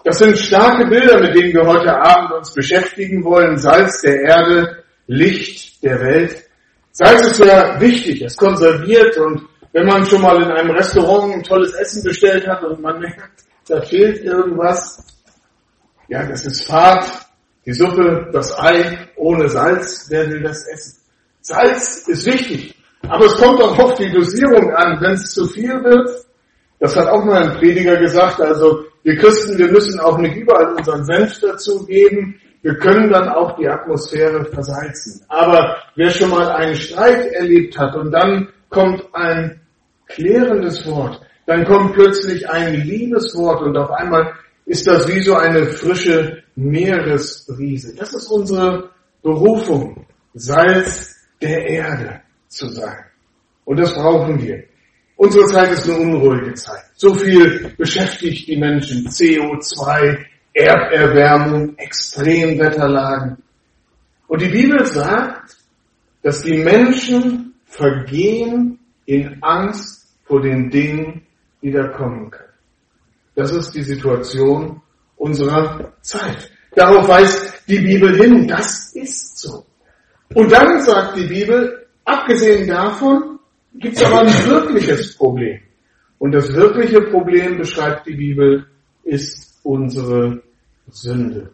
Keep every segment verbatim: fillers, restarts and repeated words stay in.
Das sind starke Bilder, mit denen wir heute Abend uns beschäftigen wollen. Salz der Erde, Licht der Welt. Salz ist ja wichtig, es konserviert, und wenn man schon mal in einem Restaurant ein tolles Essen bestellt hat und man merkt, da fehlt irgendwas, ja, das ist Fad, die Suppe, das Ei, ohne Salz, wer will das essen? Salz ist wichtig, aber es kommt auch auf die Dosierung an. Wenn es zu viel wird, das hat auch mal ein Prediger gesagt, also wir Christen, wir müssen auch nicht überall unseren Senf dazu geben, wir können dann auch die Atmosphäre versalzen. Aber wer schon mal einen Streit erlebt hat und dann kommt ein klärendes Wort, dann kommt plötzlich ein Liebeswort und auf einmal ist das wie so eine frische Meeresbrise. Das ist unsere Berufung, Salz der Erde zu sein. Und das brauchen wir. Unsere Zeit ist eine unruhige Zeit. So viel beschäftigt die Menschen. C O zwei, Erderwärmung, Extremwetterlagen. Und die Bibel sagt, dass die Menschen vergehen in Angst vor den Dingen, die da kommen können. Das ist die Situation unserer Zeit. Darauf weist die Bibel hin. Das ist so. Und dann sagt die Bibel, abgesehen davon gibt es aber ein wirkliches Problem. Und das wirkliche Problem, beschreibt die Bibel, ist unsere Sünde.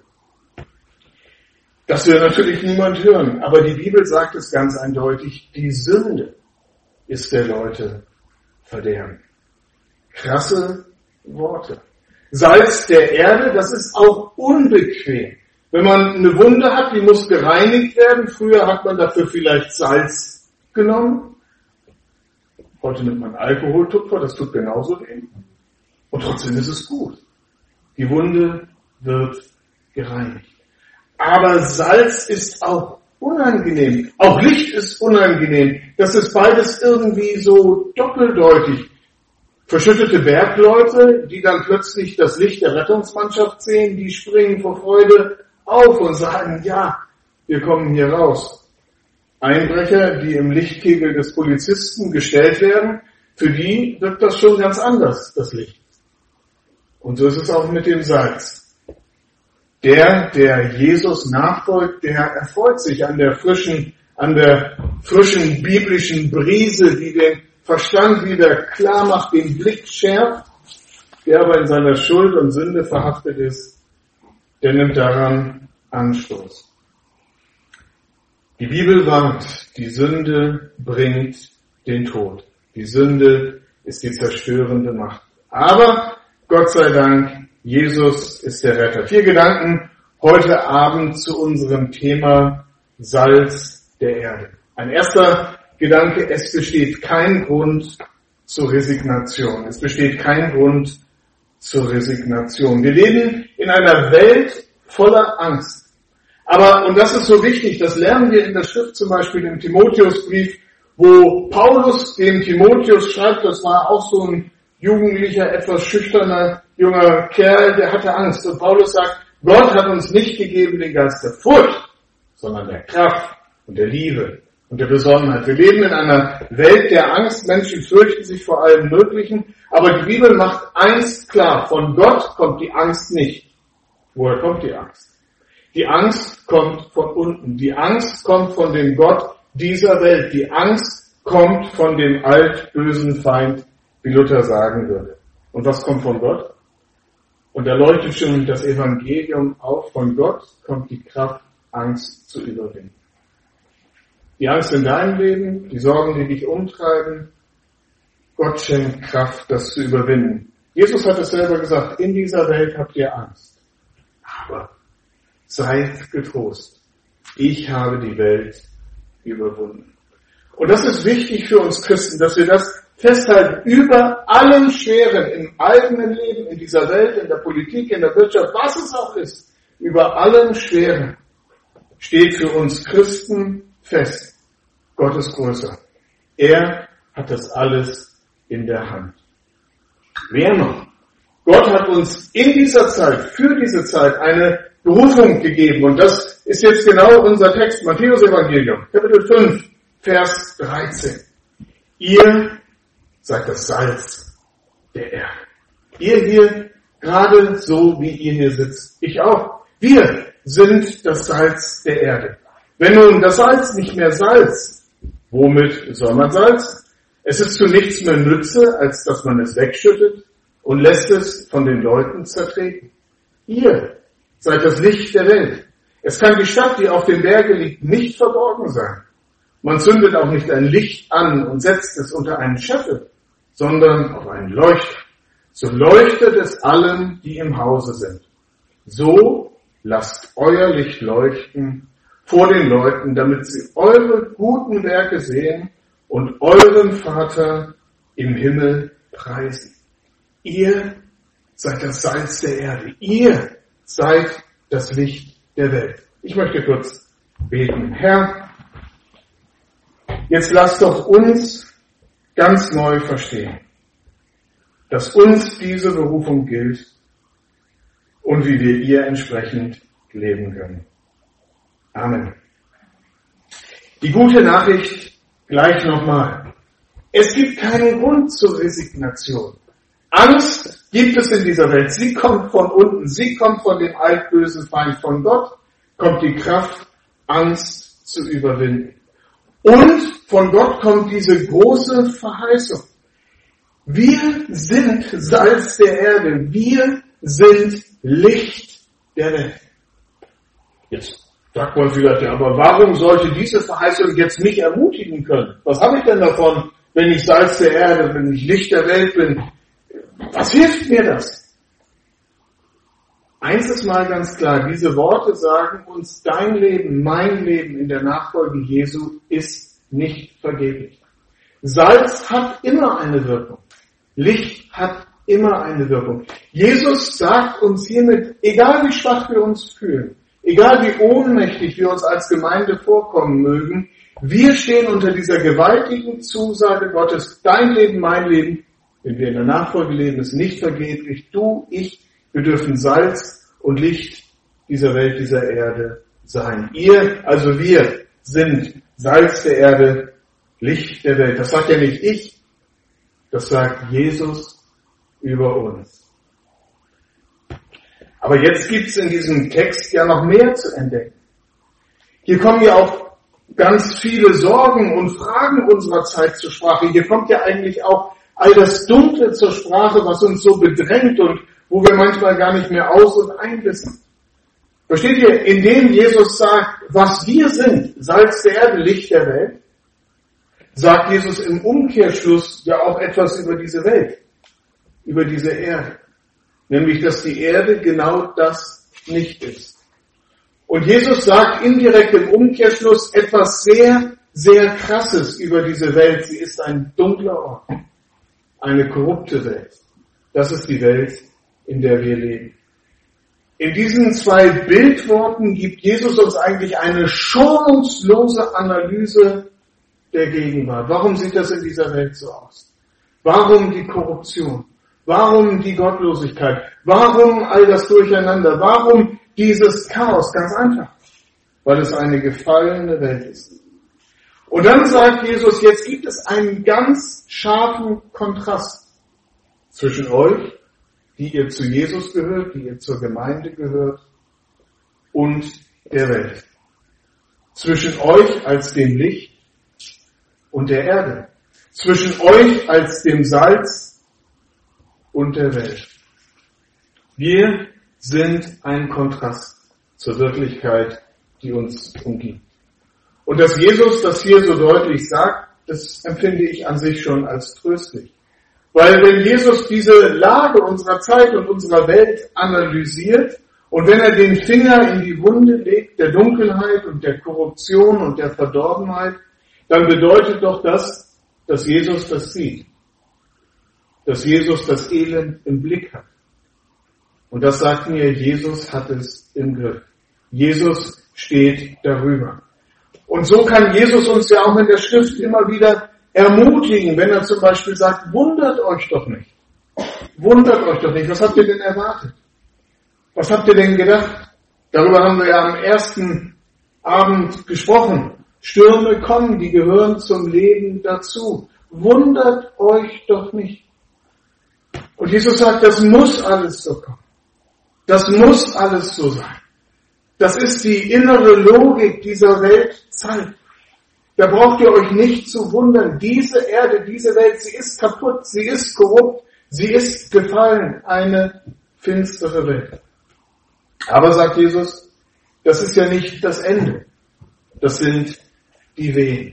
Das will natürlich niemand hören, aber die Bibel sagt es ganz eindeutig, die Sünde ist der Leute Verderben. Krasse Worte. Salz der Erde, das ist auch unbequem. Wenn man eine Wunde hat, die muss gereinigt werden. Früher hat man dafür vielleicht Salz genommen. Heute nimmt man Alkoholtupfer, das tut genauso weh. Und trotzdem ist es gut. Die Wunde wird gereinigt. Aber Salz ist auch unangenehm. Auch Licht ist unangenehm. Das ist beides irgendwie so doppeldeutig. Verschüttete Bergleute, die dann plötzlich das Licht der Rettungsmannschaft sehen, die springen vor Freude auf und sagen, ja, wir kommen hier raus. Einbrecher, die im Lichtkegel des Polizisten gestellt werden, für die wirkt das schon ganz anders, das Licht. Und so ist es auch mit dem Salz. Der, der Jesus nachfolgt, der erfreut sich an der frischen, an der frischen biblischen Brise, die den Verstand wieder klar macht, den Blick schärft, der aber in seiner Schuld und Sünde verhaftet ist, der nimmt daran Anstoß. Die Bibel warnt, die Sünde bringt den Tod. Die Sünde ist die zerstörende Macht. Aber Gott sei Dank, Jesus ist der Retter. Vier Gedanken heute Abend zu unserem Thema Salz der Erde. Ein erster Gedanke, es besteht kein Grund zur Resignation. Es besteht kein Grund zur Resignation. Wir leben in einer Welt voller Angst. Aber, und das ist so wichtig, das lernen wir in der Schrift zum Beispiel im Timotheusbrief, wo Paulus dem Timotheus schreibt, das war auch so ein jugendlicher, etwas schüchterner, junger Kerl, der hatte Angst. Und Paulus sagt, Gott hat uns nicht gegeben den Geist der Furcht, sondern der Kraft und der Liebe und der Besonnenheit. Wir leben in einer Welt der Angst, Menschen fürchten sich vor allem Möglichen, aber die Bibel macht eins klar, von Gott kommt die Angst nicht. Woher kommt die Angst? Die Angst kommt von unten. Die Angst kommt von dem Gott dieser Welt. Die Angst kommt von dem altbösen Feind, wie Luther sagen würde. Und was kommt von Gott? Und da leuchtet schon das Evangelium auf. Von Gott kommt die Kraft, Angst zu überwinden. Die Angst in deinem Leben, die Sorgen, die dich umtreiben, Gott schenkt Kraft, das zu überwinden. Jesus hat es selber gesagt, in dieser Welt habt ihr Angst. Aber seid getrost. Ich habe die Welt überwunden. Und das ist wichtig für uns Christen, dass wir das festhalten. Über allen Schweren im eigenen Leben, in dieser Welt, in der Politik, in der Wirtschaft, was es auch ist, über allen Schweren steht für uns Christen fest. Gott ist größer. Er hat das alles in der Hand. Wer noch? Gott hat uns in dieser Zeit, für diese Zeit, eine Berufung gegeben. Und das ist jetzt genau unser Text, Matthäus Evangelium, Kapitel fünf, Vers dreizehn. Ihr seid das Salz der Erde. Ihr hier Gerade so, wie ihr hier sitzt. Ich auch. Wir sind das Salz der Erde. Wenn nun das Salz nicht mehr Salz, womit soll man salzen? Es ist zu nichts mehr Nütze, als dass man es wegschüttet und lässt es von den Leuten zertreten. Ihr seid das Licht der Welt. Es kann die Stadt, die auf dem Berge liegt, nicht verborgen sein. Man zündet auch nicht ein Licht an und setzt es unter einen Scheffel, sondern auf einen Leuchter. So leuchtet es allen, die im Hause sind. So lasst euer Licht leuchten vor den Leuten, damit sie eure guten Werke sehen und euren Vater im Himmel preisen. Ihr seid das Salz der Erde. Ihr seid das Licht der Welt. Ich möchte kurz beten. Herr, jetzt lasst doch uns ganz neu verstehen, dass uns diese Berufung gilt und wie wir ihr entsprechend leben können. Amen. Die gute Nachricht gleich nochmal. Es gibt keinen Grund zur Resignation. Angst gibt es in dieser Welt. Sie kommt von unten. Sie kommt von dem altbösen Feind. Von Gott kommt die Kraft, Angst zu überwinden. Und von Gott kommt diese große Verheißung. Wir sind Salz der Erde. Wir sind Licht der Welt. Jetzt sagt man vielleicht, ja, aber warum sollte diese Verheißung jetzt mich ermutigen können? Was habe ich denn davon, wenn ich Salz der Erde, wenn ich Licht der Welt bin? Was hilft mir das? Eins ist mal ganz klar, diese Worte sagen uns, dein Leben, mein Leben in der Nachfolge Jesu ist nicht vergeblich. Salz hat immer eine Wirkung. Licht hat immer eine Wirkung. Jesus sagt uns hiermit, egal wie schwach wir uns fühlen, egal wie ohnmächtig wir uns als Gemeinde vorkommen mögen, wir stehen unter dieser gewaltigen Zusage Gottes, dein Leben, mein Leben, wenn wir in der Nachfolge leben, ist nicht vergeblich. Du, ich, wir dürfen Salz und Licht dieser Welt, dieser Erde sein. Ihr, also wir, sind Salz der Erde, Licht der Welt. Das sagt ja nicht ich, das sagt Jesus über uns. Aber jetzt gibt es in diesem Text ja noch mehr zu entdecken. Hier kommen ja auch ganz viele Sorgen und Fragen unserer Zeit zur Sprache. Hier kommt ja eigentlich auch all das Dunkle zur Sprache, was uns so bedrängt und wo wir manchmal gar nicht mehr aus- und einwissen. Versteht ihr, indem Jesus sagt, was wir sind, Salz der Erde, Licht der Welt, sagt Jesus im Umkehrschluss ja auch etwas über diese Welt, über diese Erde. Nämlich, dass die Erde genau das nicht ist. Und Jesus sagt indirekt im Umkehrschluss etwas sehr, sehr Krasses über diese Welt. Sie ist ein dunkler Ort. Eine korrupte Welt. Das ist die Welt, in der wir leben. In diesen zwei Bildworten gibt Jesus uns eigentlich eine schonungslose Analyse der Gegenwart. Warum sieht das in dieser Welt so aus? Warum die Korruption? Warum die Gottlosigkeit? Warum all das Durcheinander? Warum dieses Chaos? Ganz einfach. Weil es eine gefallene Welt ist. Und dann sagt Jesus, jetzt gibt es einen ganz scharfen Kontrast zwischen euch, die ihr zu Jesus gehört, die ihr zur Gemeinde gehört, und der Welt. Zwischen euch als dem Licht und der Erde. Zwischen euch als dem Salz und der Welt. Wir sind ein Kontrast zur Wirklichkeit, die uns umgibt. Und dass Jesus das hier so deutlich sagt, das empfinde ich an sich schon als tröstlich. Weil wenn Jesus diese Lage unserer Zeit und unserer Welt analysiert und wenn er den Finger in die Wunde legt, der Dunkelheit und der Korruption und der Verdorbenheit, dann bedeutet doch das, dass Jesus das sieht. Dass Jesus das Elend im Blick hat. Und das sagt mir, Jesus hat es im Griff. Jesus steht darüber. Und so kann Jesus uns ja auch in der Schrift immer wieder ermutigen, wenn er zum Beispiel sagt, wundert euch doch nicht. Wundert euch doch nicht. Was habt ihr denn erwartet? Was habt ihr denn gedacht? Darüber haben wir ja am ersten Abend gesprochen. Stürme kommen, die gehören zum Leben dazu. Wundert euch doch nicht. Und Jesus sagt, das muss alles so kommen. Das muss alles so sein. Das ist die innere Logik dieser Weltzeit. Da braucht ihr euch nicht zu wundern. Diese Erde, diese Welt, sie ist kaputt, sie ist korrupt, sie ist gefallen, eine finstere Welt. Aber, sagt Jesus, das ist ja nicht das Ende. Das sind die Wehen.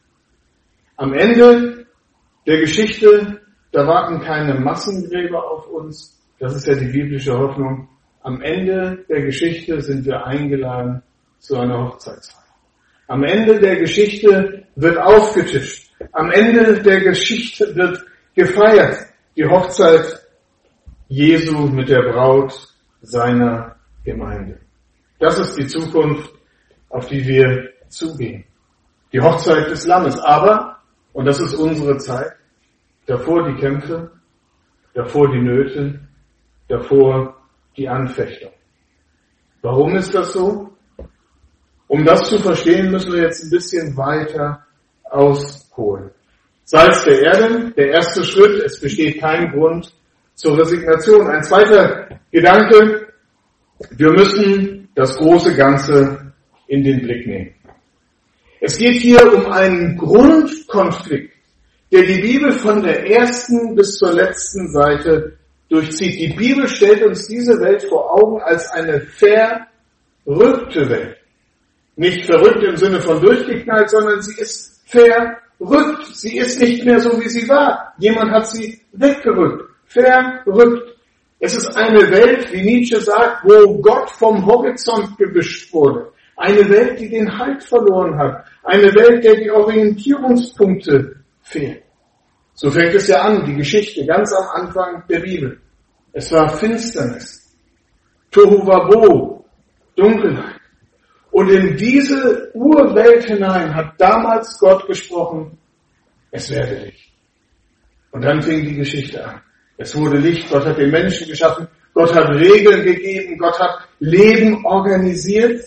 Am Ende der Geschichte, da warten keine Massengräber auf uns. Das ist ja die biblische Hoffnung. Am Ende der Geschichte sind wir eingeladen zu einer Hochzeitsfeier. Am Ende der Geschichte wird aufgetischt. Am Ende der Geschichte wird gefeiert. Die Hochzeit Jesu mit der Braut seiner Gemeinde. Das ist die Zukunft, auf die wir zugehen. Die Hochzeit des Lammes. Aber, und das ist unsere Zeit, davor die Kämpfe, davor die Nöte, davor die Anfechtung. Warum ist das so? Um das zu verstehen, müssen wir jetzt ein bisschen weiter ausholen. Salz der Erde, der erste Schritt, es besteht kein Grund zur Resignation. Ein zweiter Gedanke, wir müssen das große Ganze in den Blick nehmen. Es geht hier um einen Grundkonflikt, der die Bibel von der ersten bis zur letzten Seite durchzieht. Die Bibel stellt uns diese Welt vor Augen als eine verrückte Welt. Nicht verrückt im Sinne von durchgeknallt, sondern sie ist verrückt. Sie ist nicht mehr so, wie sie war. Jemand hat sie weggerückt. Verrückt. Es ist eine Welt, wie Nietzsche sagt, wo Gott vom Horizont gewischt wurde. Eine Welt, die den Halt verloren hat. Eine Welt, der die Orientierungspunkte fehlen. So fängt es ja an, die Geschichte, ganz am Anfang der Bibel. Es war Finsternis, Tohu Wabohu, Dunkelheit. Und in diese Urwelt hinein hat damals Gott gesprochen, es werde Licht. Und dann fing die Geschichte an. Es wurde Licht, Gott hat den Menschen geschaffen, Gott hat Regeln gegeben, Gott hat Leben organisiert.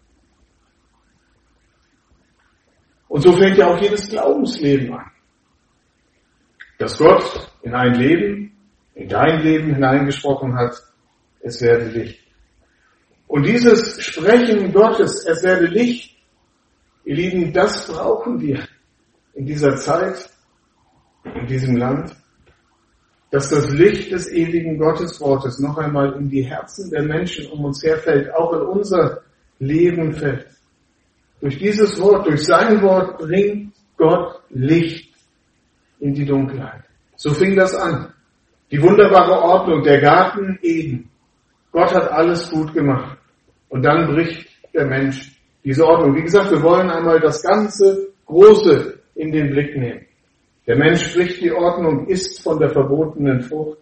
Und so fängt ja auch jedes Glaubensleben an. Dass Gott in ein Leben, in dein Leben hineingesprochen hat, es werde Licht. Und dieses Sprechen Gottes, es werde Licht, ihr Lieben, das brauchen wir in dieser Zeit, in diesem Land, dass das Licht des ewigen Gotteswortes noch einmal in die Herzen der Menschen um uns her fällt, auch in unser Leben fällt. Durch dieses Wort, durch sein Wort bringt Gott Licht in die Dunkelheit. So fing das an. Die wunderbare Ordnung, der Garten Eden. Gott hat alles gut gemacht. Und dann bricht der Mensch diese Ordnung. Wie gesagt, wir wollen einmal das ganze Große in den Blick nehmen. Der Mensch bricht die Ordnung, isst von der verbotenen Frucht.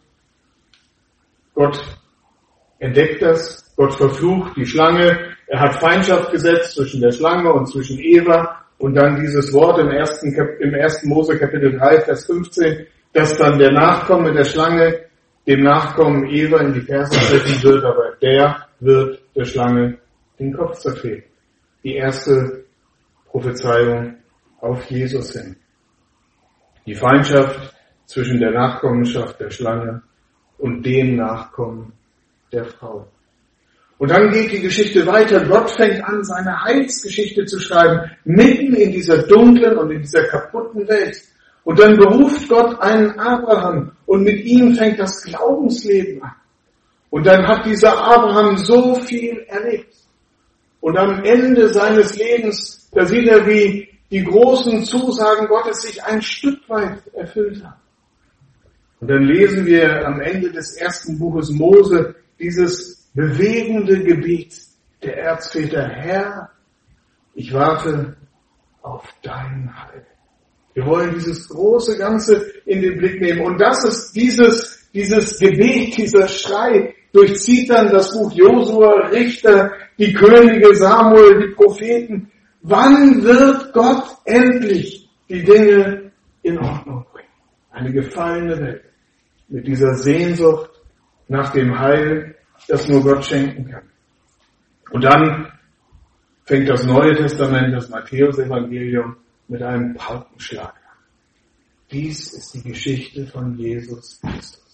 Gott entdeckt das, Gott verflucht die Schlange. Er hat Feindschaft gesetzt zwischen der Schlange und zwischen Eva. Und dann dieses Wort im ersten, im ersten Mose Kapitel drei, Vers fünfzehn, dass dann der Nachkomme der Schlange dem Nachkommen Eva in die Ferse treten wird, aber der wird der Schlange den Kopf zertreten. Die erste Prophezeiung auf Jesus hin. Die Feindschaft zwischen der Nachkommenschaft der Schlange und dem Nachkommen der Frau. Und dann geht die Geschichte weiter. Gott fängt an, seine Heilsgeschichte zu schreiben, mitten in dieser dunklen und in dieser kaputten Welt. Und dann beruft Gott einen Abraham und mit ihm fängt das Glaubensleben an. Und dann hat dieser Abraham so viel erlebt. Und am Ende seines Lebens, da sieht er, wie die großen Zusagen Gottes sich ein Stück weit erfüllt haben. Und dann lesen wir am Ende des ersten Buches Mose dieses bewegende Gebet der Erzväter: Herr, ich warte auf dein Heil. Wir wollen dieses große Ganze in den Blick nehmen. Und das ist dieses, dieses Gebet, dieser Schrei, durchzieht dann das Buch Josua, Richter, die Könige, Samuel, die Propheten. Wann wird Gott endlich die Dinge in Ordnung bringen? Eine gefallene Welt mit dieser Sehnsucht nach dem Heil, das nur Gott schenken kann. Und dann fängt das Neue Testament, das Matthäus-Evangelium, mit einem Paukenschlag an. Dies ist die Geschichte von Jesus Christus.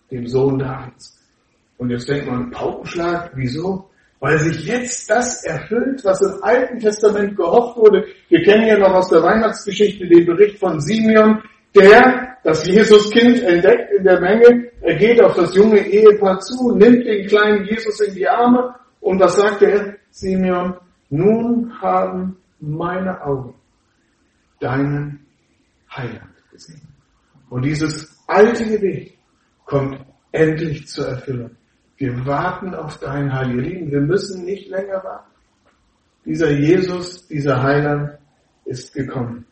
dem Sohn Davids. Und jetzt denkt man, Paukenschlag, wieso? Weil sich jetzt das erfüllt, was im Alten Testament gehofft wurde. Wir kennen ja noch aus der Weihnachtsgeschichte den Bericht von Simeon, der das Jesuskind entdeckt in der Menge. Er geht auf das junge Ehepaar zu, nimmt den kleinen Jesus in die Arme und was sagt er? Simeon, nun haben meine Augen deinen Heiland gesehen. Und dieses alte Gebet kommt endlich zur Erfüllung. Wir warten auf dein Heil. Ihr Lieben, wir müssen nicht länger warten. Dieser Jesus, dieser Heiland ist gekommen.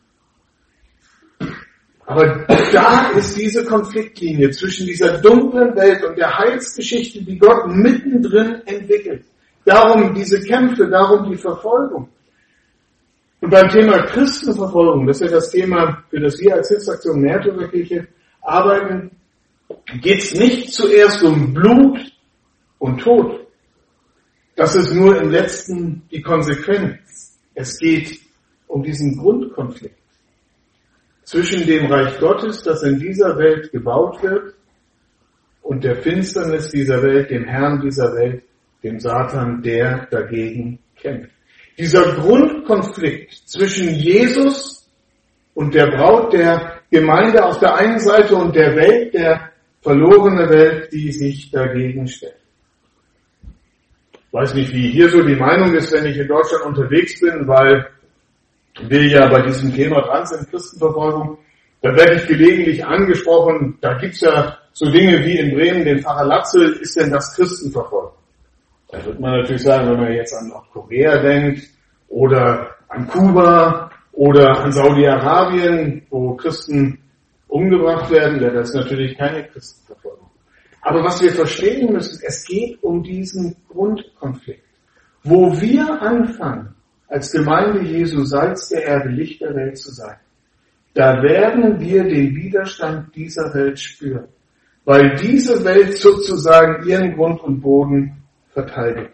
Aber da ist diese Konfliktlinie zwischen dieser dunklen Welt und der Heilsgeschichte, die Gott mittendrin entwickelt. Darum diese Kämpfe, darum die Verfolgung. Und beim Thema Christenverfolgung, das ist ja das Thema, für das wir als Hilfsaktion Märtyrerkirche arbeiten, geht es nicht zuerst um Blut und Tod. Das ist nur im letzten die Konsequenz. Es geht um diesen Grundkonflikt zwischen dem Reich Gottes, das in dieser Welt gebaut wird, und der Finsternis dieser Welt, dem Herrn dieser Welt, dem Satan, der dagegen kämpft. Dieser Grundkonflikt zwischen Jesus und der Braut der Gemeinde auf der einen Seite und der Welt, der verlorene Welt, die sich dagegen stellt. Ich weiß nicht, wie hier so die Meinung ist, wenn ich in Deutschland unterwegs bin, weil wir ja bei diesem Thema dran sind, Christenverfolgung. Da werde ich gelegentlich angesprochen, da gibt's ja so Dinge wie in Bremen, den Pfarrer Latzel, ist denn das Christenverfolgung? Da wird man natürlich sagen, wenn man jetzt an Nordkorea denkt oder an Kuba oder an Saudi-Arabien, wo Christen umgebracht werden, ja, das ist natürlich keine Christenverfolgung. Aber was wir verstehen müssen, es geht um diesen Grundkonflikt. Wo wir anfangen, als Gemeinde Jesu Salz der Erde, Licht der Welt zu sein, da werden wir den Widerstand dieser Welt spüren, weil diese Welt sozusagen ihren Grund und Boden verteidigt.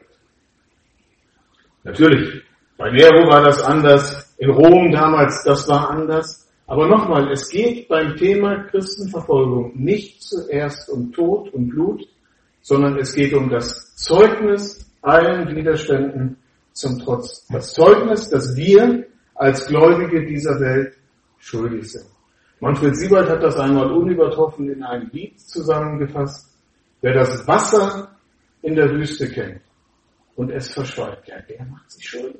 Natürlich, bei Nero war das anders, in Rom damals, das war anders. Aber nochmal, es geht beim Thema Christenverfolgung nicht zuerst um Tod und Blut, sondern es geht um das Zeugnis allen Widerständen zum Trotz. Das Zeugnis, dass wir als Gläubige dieser Welt schuldig sind. Manfred Siebert hat das einmal unübertroffen in einem Lied zusammengefasst. Wer das Wasser in der Wüste kennt und es verschweigt, ja, der macht sich schuldig.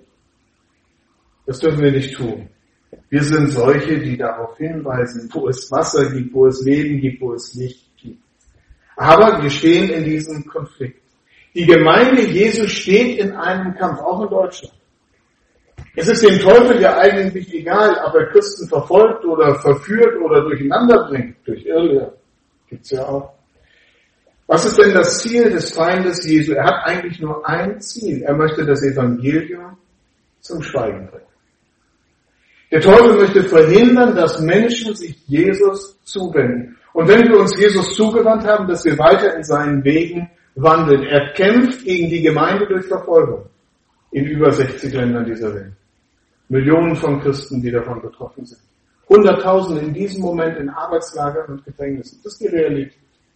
Das dürfen wir nicht tun. Wir sind solche, die darauf hinweisen, wo es Wasser gibt, wo es Leben gibt, wo es Licht gibt. Aber wir stehen in diesem Konflikt. Die Gemeinde Jesu steht in einem Kampf, auch in Deutschland. Es ist dem Teufel ja eigentlich egal, ob er Christen verfolgt oder verführt oder durcheinander bringt, durch Irrlehre. Gibt's ja auch. Was ist denn das Ziel des Feindes Jesu? Er hat eigentlich nur ein Ziel. Er möchte das Evangelium zum Schweigen bringen. Der Teufel möchte verhindern, dass Menschen sich Jesus zuwenden. Und wenn wir uns Jesus zugewandt haben, dass wir weiter in seinen Wegen wandeln. Er kämpft gegen die Gemeinde durch Verfolgung in über sechzig Ländern dieser Welt. Millionen von Christen, die davon betroffen sind. Hunderttausende in diesem Moment in Arbeitslagern und Gefängnissen. Das ist die Realität.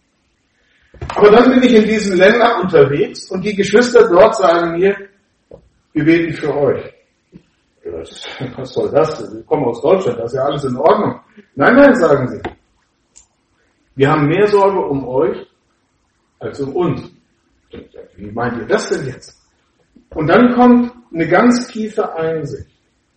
Aber dann bin ich in diesen Ländern unterwegs und die Geschwister dort sagen mir, wir beten für euch. Was soll das? Wir kommen aus Deutschland, das ist ja alles in Ordnung. Nein, nein, sagen sie. Wir haben mehr Sorge um euch als um uns. Wie meint ihr das denn jetzt? Und dann kommt eine ganz tiefe Einsicht.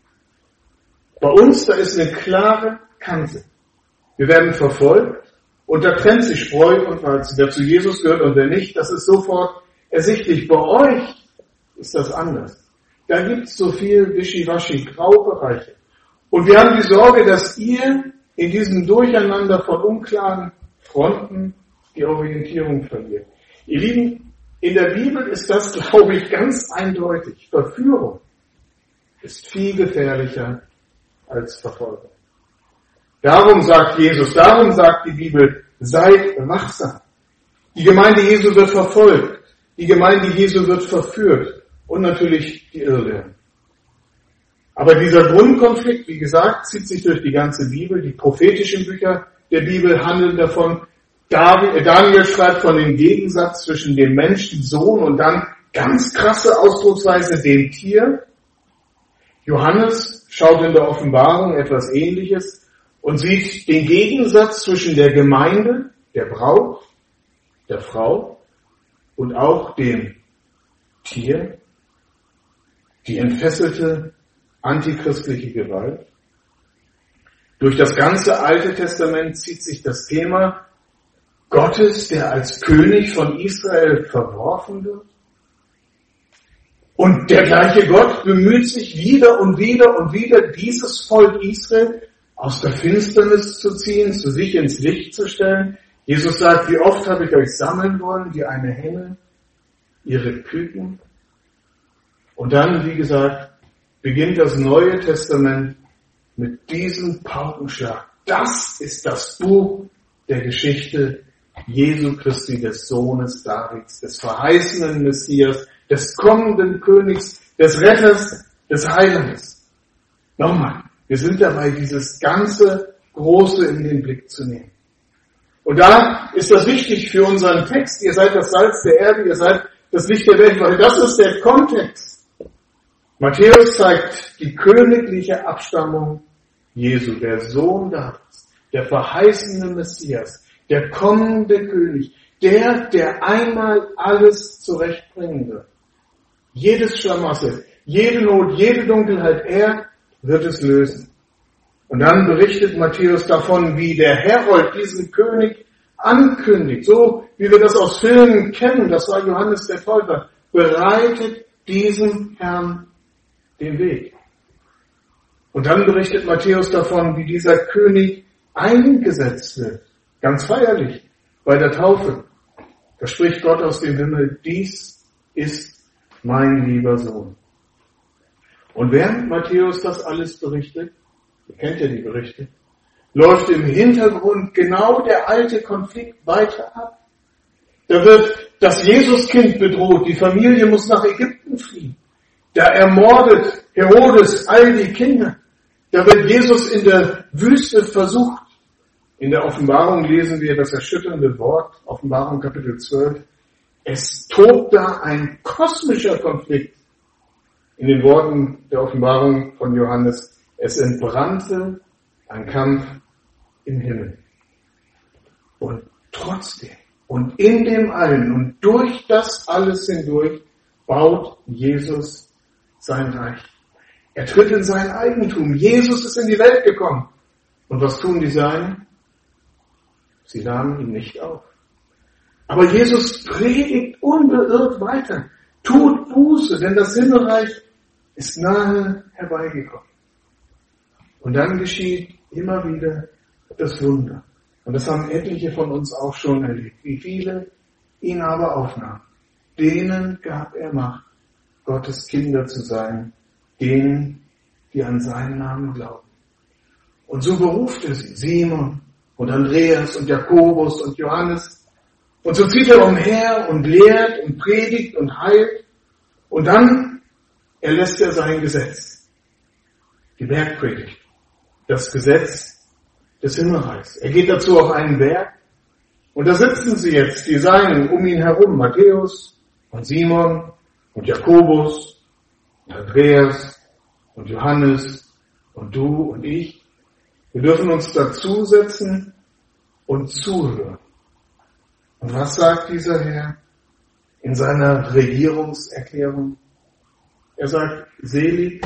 Bei uns, da ist eine klare Kante. Wir werden verfolgt und da trennt sich Spreu und Weizen. Wer zu Jesus gehört und wer nicht, das ist sofort ersichtlich. Bei euch ist das anders. Da gibt es so viel Wischiwaschi, Graubereiche. Und wir haben die Sorge, dass ihr in diesem Durcheinander von unklaren Fronten die Orientierung verliert. Ihr Lieben, in der Bibel ist das, glaube ich, ganz eindeutig. Verführung ist viel gefährlicher als Verfolgung. Darum sagt Jesus, darum sagt die Bibel, seid wachsam. Die Gemeinde Jesu wird verfolgt. Die Gemeinde Jesu wird verführt. Und natürlich die Irrlehren. Aber dieser Grundkonflikt, wie gesagt, zieht sich durch die ganze Bibel. Die prophetischen Bücher der Bibel handeln davon. Daniel schreibt von dem Gegensatz zwischen dem Menschensohn und dann ganz krasse Ausdrucksweise dem Tier. Johannes schaut in der Offenbarung etwas Ähnliches und sieht den Gegensatz zwischen der Gemeinde, der Braut, der Frau und auch dem Tier, die entfesselte antichristliche Gewalt. Durch das ganze Alte Testament zieht sich das Thema Gottes, der als König von Israel verworfen wird. Und der gleiche Gott bemüht sich wieder und wieder und wieder, dieses Volk Israel aus der Finsternis zu ziehen, zu sich ins Licht zu stellen. Jesus sagt, wie oft habe ich euch sammeln wollen, wie eine Henne ihre Küken. Und dann, wie gesagt, beginnt das Neue Testament mit diesem Paukenschlag. Das ist das Buch der Geschichte Jesu Christi, des Sohnes Davids, des verheißenen Messias, des kommenden Königs, des Retters, des Heilandes. Nochmal, wir sind dabei, dieses ganze Große in den Blick zu nehmen. Und da ist das wichtig für unseren Text. Ihr seid das Salz der Erde, ihr seid das Licht der Welt, weil das ist der Kontext. Matthäus zeigt die königliche Abstammung Jesu, der Sohn Davids, der verheißene Messias, der kommende König, der, der einmal alles zurechtbringen wird. Jedes Schlamassel, jede Not, jede Dunkelheit, er wird es lösen. Und dann berichtet Matthäus davon, wie der Herold diesen König ankündigt, so wie wir das aus Filmen kennen, das war Johannes der Täufer, bereitet diesem Herrn den Weg. Und dann berichtet Matthäus davon, wie dieser König eingesetzt wird, ganz feierlich, bei der Taufe. Da spricht Gott aus dem Himmel, dies ist mein lieber Sohn. Und während Matthäus das alles berichtet, ihr kennt ja die Berichte, läuft im Hintergrund genau der alte Konflikt weiter ab. Da wird das Jesuskind bedroht, die Familie muss nach Ägypten fliehen. Da ermordet Herodes all die Kinder. Da wird Jesus in der Wüste versucht. In der Offenbarung lesen wir das erschütternde Wort, Offenbarung Kapitel zwölf. Es tobt da ein kosmischer Konflikt. In den Worten der Offenbarung von Johannes, es entbrannte ein Kampf im Himmel. Und trotzdem und in dem allen und durch das alles hindurch baut Jesus sein Reich. Er tritt in sein Eigentum. Jesus ist in die Welt gekommen. Und was tun die Seinen? Sie nahmen ihn nicht auf. Aber Jesus predigt unbeirrt weiter. Tut Buße, denn das Himmelreich ist nahe herbeigekommen. Und dann geschieht immer wieder das Wunder. Und das haben etliche von uns auch schon erlebt. Wie viele ihn aber aufnahmen. Denen gab er Macht, Gottes Kinder zu sein, denen, die an seinen Namen glauben. Und so beruft er sie, Simon und Andreas und Jakobus und Johannes. Und so zieht er umher und lehrt und predigt und heilt. Und dann erlässt er sein Gesetz. Die Bergpredigt. Das Gesetz des Himmelreichs. Er geht dazu auf einen Berg. Und da sitzen sie jetzt, die Seinen, um ihn herum. Matthäus und Simon und Jakobus und Andreas und Johannes und du und ich. Wir dürfen uns dazusetzen und zuhören. Und was sagt dieser Herr in seiner Regierungserklärung? Er sagt, selig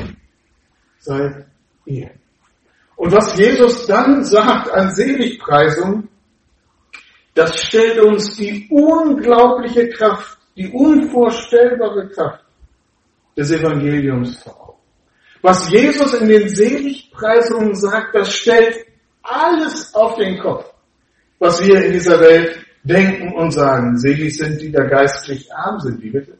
seid ihr. Und was Jesus dann sagt an Seligpreisung, das stellt uns die unglaubliche Kraft, die unvorstellbare Kraft des Evangeliums vor Augen. Was Jesus in den Seligpreisungen sagt, das stellt alles auf den Kopf, was wir in dieser Welt denken und sagen. Selig sind die, die da geistlich arm sind, wie bitte?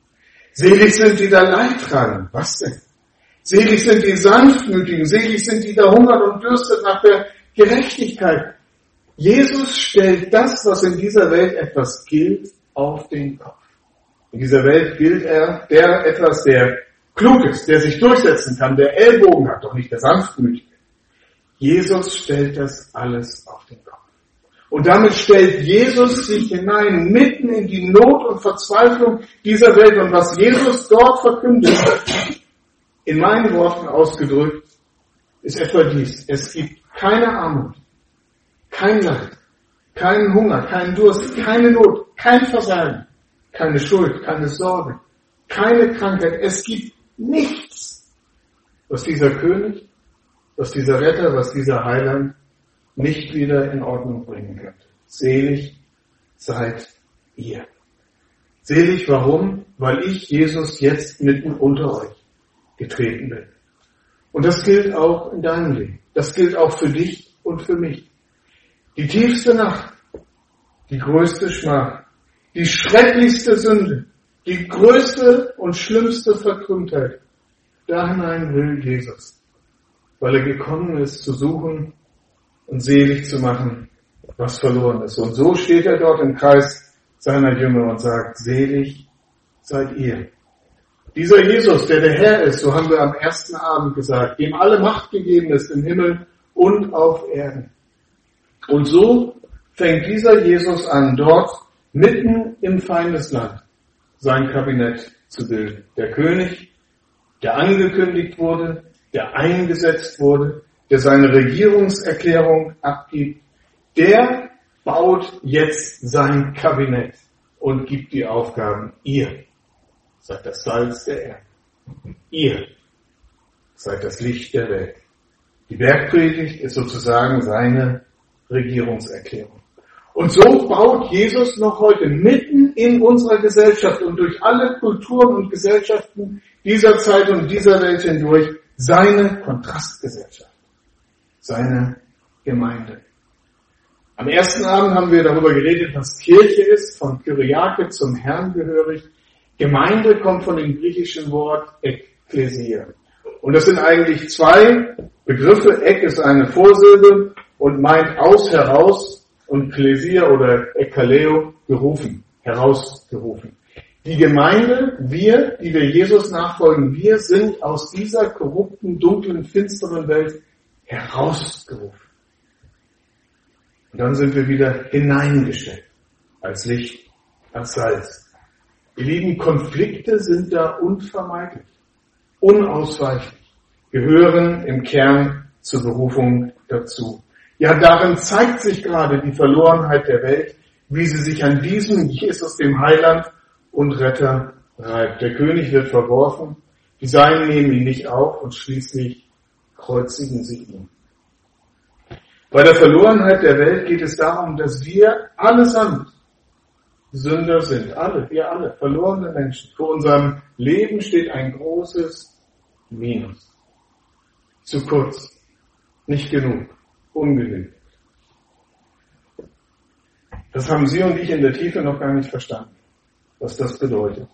Selig sind die, die da Leid tragen. Was denn? Selig sind die Sanftmütigen, selig sind die, die da hungern und dürstet nach der Gerechtigkeit. Jesus stellt das, was in dieser Welt etwas gilt, auf den Kopf. In dieser Welt gilt er, der etwas, der klug ist, der sich durchsetzen kann, der Ellbogen hat, doch nicht der Sanftmütige. Jesus stellt das alles auf den Kopf. Und damit stellt Jesus sich hinein, mitten in die Not und Verzweiflung dieser Welt. Und was Jesus dort verkündet, in meinen Worten ausgedrückt, ist etwa dies. Es gibt keine Armut, kein Leid, keinen Hunger, keinen Durst, keine Not, kein Versagen, keine Schuld, keine Sorge, keine Krankheit. Es gibt nichts, was dieser König, was dieser Retter, was dieser Heiland nicht wieder in Ordnung bringen könnte. Selig seid ihr. Selig warum? Weil ich, Jesus, jetzt mitten unter euch getreten bin. Und das gilt auch in deinem Leben. Das gilt auch für dich und für mich. Die tiefste Nacht, die größte Schmach, die schrecklichste Sünde, die größte und schlimmste Verkrümmtheit, da hinein will Jesus, weil er gekommen ist, zu suchen und selig zu machen, was verloren ist. Und so steht er dort im Kreis seiner Jünger und sagt, selig seid ihr. Dieser Jesus, der der Herr ist, so haben wir am ersten Abend gesagt, dem alle Macht gegeben ist im Himmel und auf Erden. Und so fängt dieser Jesus an, dort mitten im Feindesland sein Kabinett zu bilden. Der König, der angekündigt wurde, der eingesetzt wurde, der seine Regierungserklärung abgibt, der baut jetzt sein Kabinett und gibt die Aufgaben. Ihr seid das Salz der Erde. Ihr seid das Licht der Welt. Die Bergpredigt ist sozusagen seine Regierungserklärung. Und so baut Jesus noch heute mitten in unserer Gesellschaft und durch alle Kulturen und Gesellschaften dieser Zeit und dieser Welt hindurch seine Kontrastgesellschaft, seine Gemeinde. Am ersten Abend haben wir darüber geredet, was Kirche ist, von Kyriake zum Herrn gehörig. Gemeinde kommt von dem griechischen Wort Ekklesia. Und das sind eigentlich zwei Begriffe. Ek ist eine Vorsilbe und meint aus, heraus, und Klesia oder Ekkaleo, gerufen, herausgerufen. Die Gemeinde, wir, die wir Jesus nachfolgen, wir sind aus dieser korrupten, dunklen, finsteren Welt herausgerufen. Und dann sind wir wieder hineingestellt, als Licht, als Salz. Ihr Lieben, Konflikte sind da unvermeidlich, unausweichlich, gehören im Kern zur Berufung dazu. Ja, darin zeigt sich gerade die Verlorenheit der Welt, wie sie sich an diesem Jesus, dem Heiland und Retter, reibt. Der König wird verworfen, die Seinen nehmen ihn nicht auf und schließlich kreuzigen sie ihn. Bei der Verlorenheit der Welt geht es darum, dass wir allesamt Sünder sind. Alle, wir alle, verlorene Menschen. Vor unserem Leben steht ein großes Minus. Zu kurz, nicht genug, ungenügend. Das haben Sie und ich in der Tiefe noch gar nicht verstanden, was das bedeutet.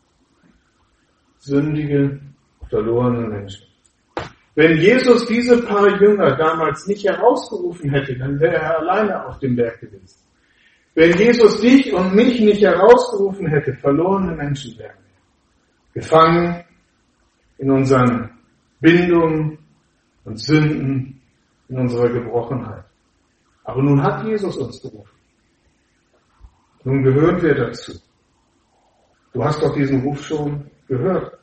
Sündige, verlorene Menschen. Wenn Jesus diese paar Jünger damals nicht herausgerufen hätte, dann wäre er alleine auf dem Berg gewesen. Wenn Jesus dich und mich nicht herausgerufen hätte, verlorene Menschen wären wir. Gefangen in unseren Bindungen und Sünden, in unserer Gebrochenheit. Aber nun hat Jesus uns gerufen. Nun gehören wir dazu. Du hast doch diesen Ruf schon gehört.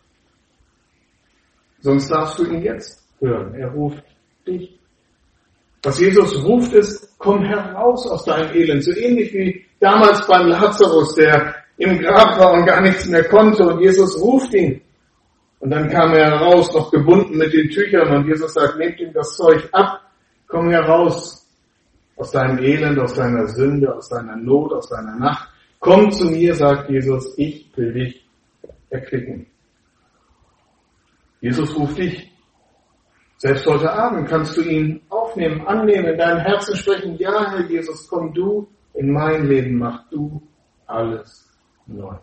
Sonst darfst du ihn jetzt hören. Er ruft dich. Was Jesus ruft ist, komm heraus aus deinem Elend. So ähnlich wie damals beim Lazarus, der im Grab war und gar nichts mehr konnte. Und Jesus ruft ihn. Und dann kam er heraus, noch gebunden mit den Tüchern. Und Jesus sagt, nehmt ihm das Zeug ab. Komm heraus aus deinem Elend, aus deiner Sünde, aus deiner Not, aus deiner Nacht. Komm zu mir, sagt Jesus, ich will dich erquicken. Jesus ruft dich. Selbst heute Abend kannst du ihn aufnehmen, annehmen, in deinem Herzen sprechen, ja, Herr Jesus, komm du in mein Leben, mach du alles neu.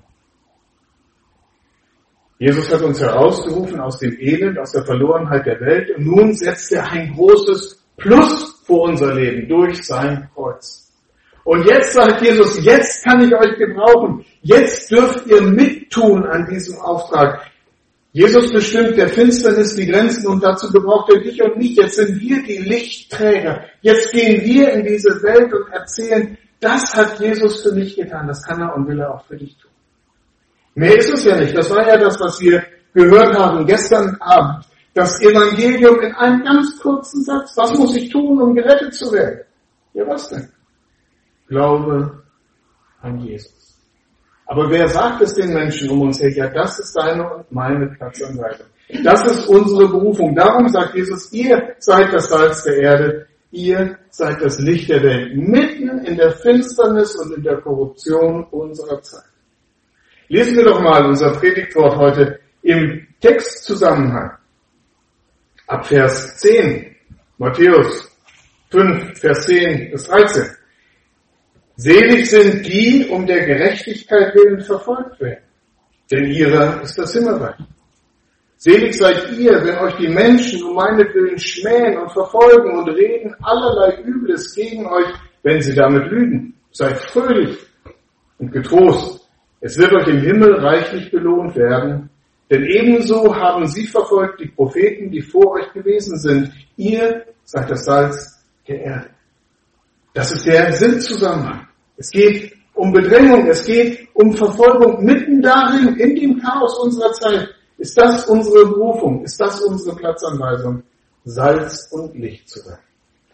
Jesus hat uns herausgerufen aus dem Elend, aus der Verlorenheit der Welt und nun setzt er ein großes Plus vor unser Leben durch sein Kreuz. Und jetzt sagt Jesus, jetzt kann ich euch gebrauchen, jetzt dürft ihr mittun an diesem Auftrag. Jesus bestimmt der Finsternis die Grenzen und dazu gebraucht er dich und mich. Jetzt sind wir die Lichtträger. Jetzt gehen wir in diese Welt und erzählen, das hat Jesus für mich getan. Das kann er und will er auch für dich tun. Mehr ist es ja nicht. Das war ja das, was wir gehört haben gestern Abend. Das Evangelium in einem ganz kurzen Satz. Was muss ich tun, um gerettet zu werden? Ja, was denn? Glaube an Jesus. Aber wer sagt es den Menschen um uns her? Ja, das ist deine und meine Platzanweisung. Das ist unsere Berufung. Darum sagt Jesus, ihr seid das Salz der Erde, ihr seid das Licht der Welt, mitten in der Finsternis und in der Korruption unserer Zeit. Lesen wir doch mal unser Predigtwort heute im Textzusammenhang. Ab Vers zehn, Matthäus fünf, Vers zehn bis dreizehn. Selig sind die, um der Gerechtigkeit willen verfolgt werden, denn ihrer ist das Himmelreich. Selig seid ihr, wenn euch die Menschen um meinetwillen schmähen und verfolgen und reden allerlei Übles gegen euch, wenn sie damit lügen. Seid fröhlich und getrost. Es wird euch im Himmel reichlich belohnt werden, denn ebenso haben sie verfolgt die Propheten, die vor euch gewesen sind. Ihr seid das Salz der Erde. Das ist der Sinnzusammenhang. Es geht um Bedrängung, es geht um Verfolgung. Mitten darin, in dem Chaos unserer Zeit, ist das unsere Berufung, ist das unsere Platzanweisung, Salz und Licht zu sein.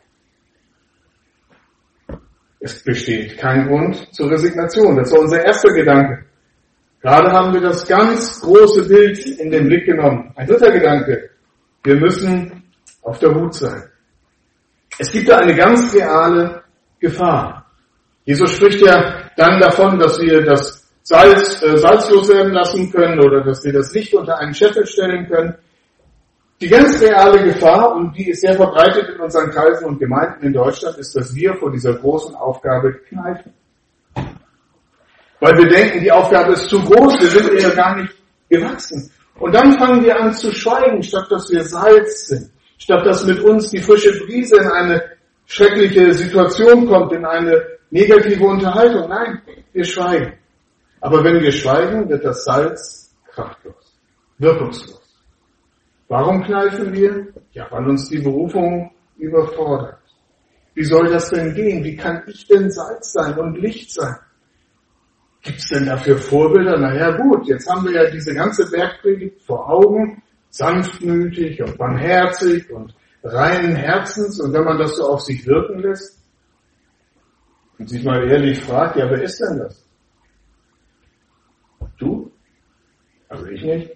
Es besteht kein Grund zur Resignation. Das war unser erster Gedanke. Gerade haben wir das ganz große Bild in den Blick genommen. Ein dritter Gedanke. Wir müssen auf der Hut sein. Es gibt da eine ganz reale Gefahr. Jesus spricht ja dann davon, dass wir das Salz äh, salzlos werden lassen können oder dass wir das Licht unter einen Scheffel stellen können. Die ganz reale Gefahr, und die ist sehr verbreitet in unseren Kreisen und Gemeinden in Deutschland, ist, dass wir vor dieser großen Aufgabe kneifen. Weil wir denken, die Aufgabe ist zu groß, wir sind ihr gar nicht gewachsen. Und dann fangen wir an zu schweigen, statt dass wir Salz sind. Statt dass mit uns die frische Brise in eine schreckliche Situation kommt, in eine negative Unterhaltung. Nein, wir schweigen. Aber wenn wir schweigen, wird das Salz kraftlos, wirkungslos. Warum kneifen wir? Ja, weil uns die Berufung überfordert. Wie soll das denn gehen? Wie kann ich denn Salz sein und Licht sein? Gibt es denn dafür Vorbilder? Naja gut, jetzt haben wir ja diese ganze Bergpredigt vor Augen, sanftmütig und barmherzig und reinen Herzens. Und wenn man das so auf sich wirken lässt und sich mal ehrlich fragt, ja, wer ist denn das? Du? Also ich nicht.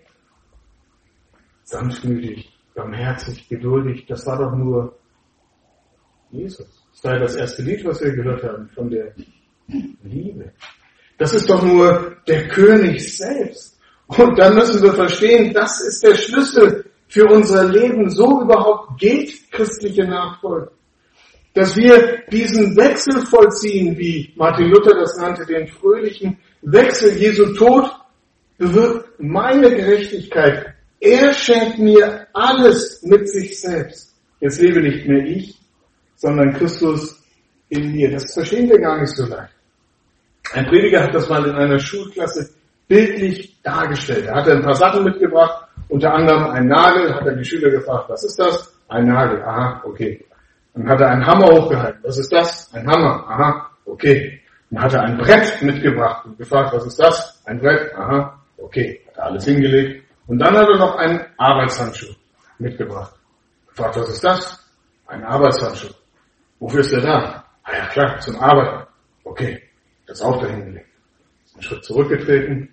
Sanftmütig, barmherzig, geduldig, das war doch nur Jesus. Das war ja das erste Lied, was wir gehört haben, von der Liebe. Das ist doch nur der König selbst. Und dann müssen wir verstehen, das ist der Schlüssel für unser Leben. So überhaupt geht christliche Nachfolge. Dass wir diesen Wechsel vollziehen, wie Martin Luther das nannte, den fröhlichen Wechsel. Jesu Tod bewirkt meine Gerechtigkeit. Er schenkt mir alles mit sich selbst. Jetzt lebe nicht mehr ich, sondern Christus in mir. Das verstehen wir gar nicht so leicht. Ein Prediger hat das mal in einer Schulklasse bildlich dargestellt. Er hatte ein paar Sachen mitgebracht, unter anderem einen Nagel, hat er die Schüler gefragt, was ist das? Ein Nagel, aha, okay. Dann hat er einen Hammer hochgehalten, was ist das? Ein Hammer, aha, okay. Dann hat er ein Brett mitgebracht und gefragt, was ist das? Ein Brett, aha, okay. Hat er alles hingelegt. Und dann hat er noch einen Arbeitshandschuh mitgebracht. Gefragt, was ist das? Ein Arbeitshandschuh. Wofür ist der da? Ah ja, klar, zum Arbeiten. Okay, das auch dahin gelegt. Einen Schritt zurückgetreten,